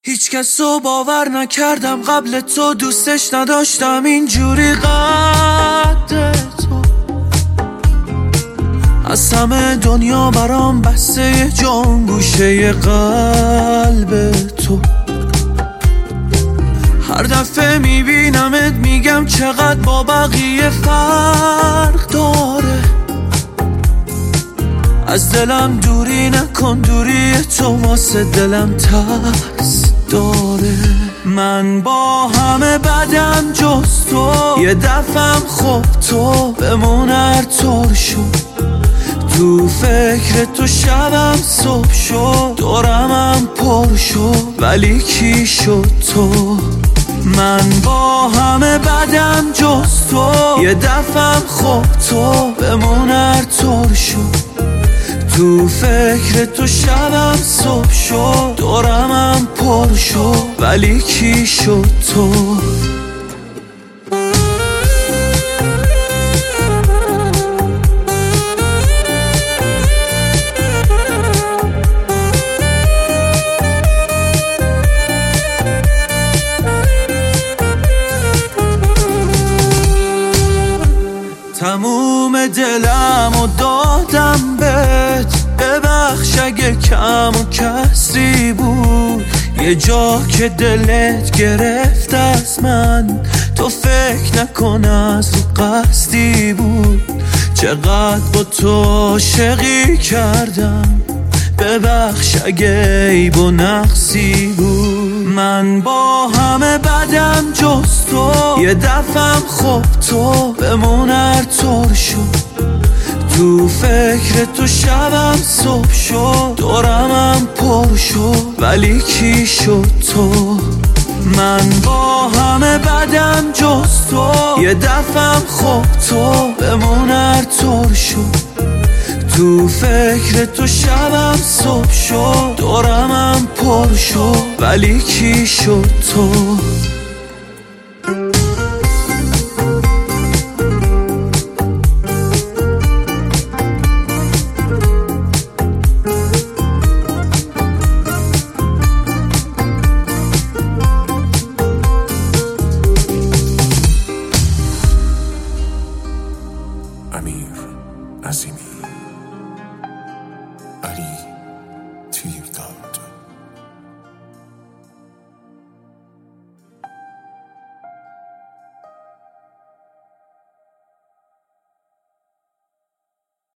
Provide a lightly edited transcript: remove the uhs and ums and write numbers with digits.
هیچ کس رو باور نکردم قبل تو، دوستش نداشتم اینجوری قد تو. از همه دنیا برام بسته جان گوشه قلب تو. هر دفعه میبینمت میگم چقدر با بقیه فرق داره. از دلم دوری نکن، دوری تو واسه دلم ترس داره. من با همه بدم جز تو، یه دفعم خب تو بمون هر طور شد. تو فکر تو شبم صبح شد، دورمم پر شد ولی کی شد تو. من با همه بدم جز تو، یه دفعم خب تو بمون هر طور شد. تو فکر تو شبم صبح شد، دورمم پر شد ولی کی شد تو. تموم دلم و دادم بهت، ببخش اگه کم و کسری بود. یه جا که دلت گرفت از من، تو فکر نکن از تو قصدی بود. چقدر با تو عاشقی کردم، ببخش اگه عیب و نقصی بود. من با همه بدم جز تو، یه دفعم خب تو بمون هر طور شد. تو فکر تو شبم صبح شد، دورمم پر شد ولی کی شد تو. من با همه بدم جز تو، یه دفعم خب تو بمون هر طور شد. تو فکر تو شبم صبح شد، دورمم پر شد ولی کی شد تو. امیر عظیمی علی